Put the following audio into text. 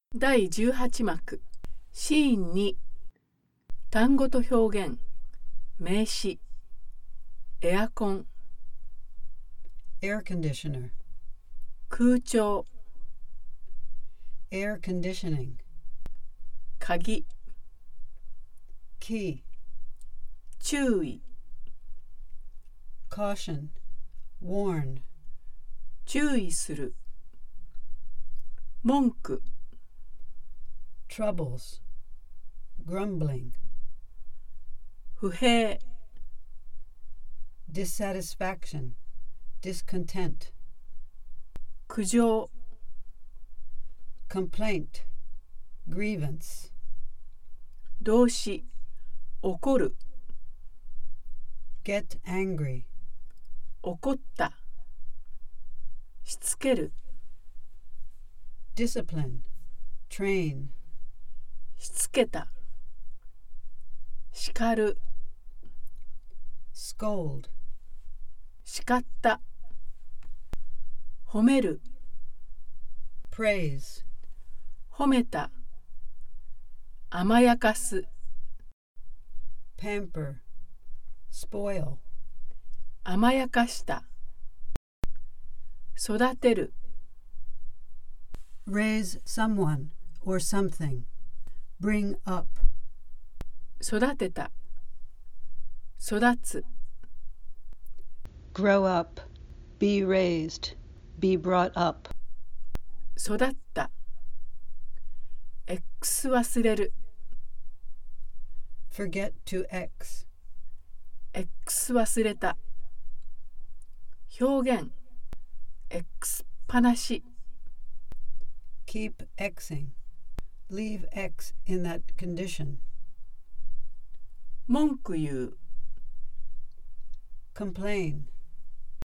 第18幕シーン2単語と表現名詞エアコン Air conditioner, 空調 air conditioning, 鍵 key, 注意 caution, warn, 注意する文句 troubles, grumbling, 不平 dissatisfaction, discontent, 苦情 complaint, grievance, 動詞怒る get angry, 怒ったしつける discipline, train, しつけた叱る scold, 叱った褒める praise, 褒めた甘やかす pamper, spoil, 甘やかした育てる raise someone or something, bring up, 育てた育つ grow up, be raised, be brought up, 育った X 忘れる forget to X, X 忘れた表現 X っぱなし keep Xing, leave X in that condition, 文句言う complain,